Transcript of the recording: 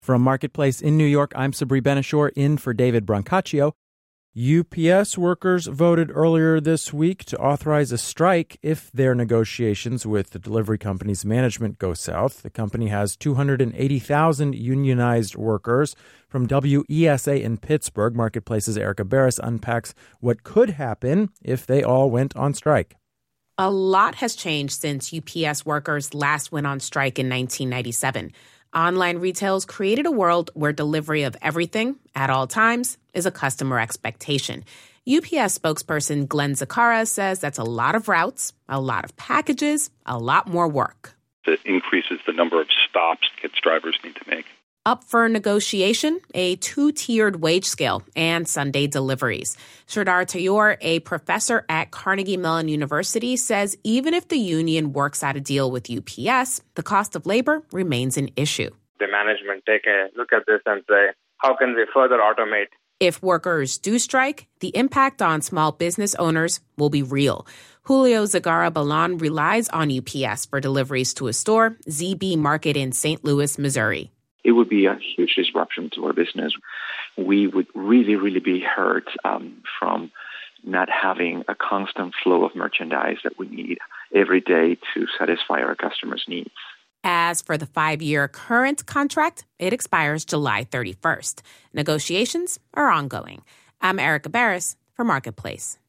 From Marketplace in New York, I'm Sabri Ben-Achour in for David Brancaccio. UPS workers voted earlier this week to authorize a strike if their negotiations with the delivery company's management go south. The company has 280,000 unionized workers. From WESA in Pittsburgh, Marketplace's Erica Barris unpacks what could happen if they all went on strike. A lot has changed since UPS workers last went on strike in 1997. Online retail's created a world where delivery of everything at all times is a customer expectation. UPS spokesperson Glenn Zakara says that's a lot of routes, a lot of packages, a lot more work. It increases the number of stops kids drivers need to make. Up for negotiation, a two-tiered wage scale and Sunday deliveries. Sridhar Tayor, a professor at Carnegie Mellon University, says even if the union works out a deal with UPS, the cost of labor remains an issue. The management take a look at this and say, how can we further automate? If workers do strike, the impact on small business owners will be real. Julio Zagara Balan relies on UPS for deliveries to a store, ZB Market in St. Louis, Missouri. It would be a huge disruption to our business. We would really be hurt from not having a constant flow of merchandise that we need every day to satisfy our customers' needs. As for the 5-year current contract, it expires July 31st. Negotiations are ongoing. I'm Erica Barris for Marketplace.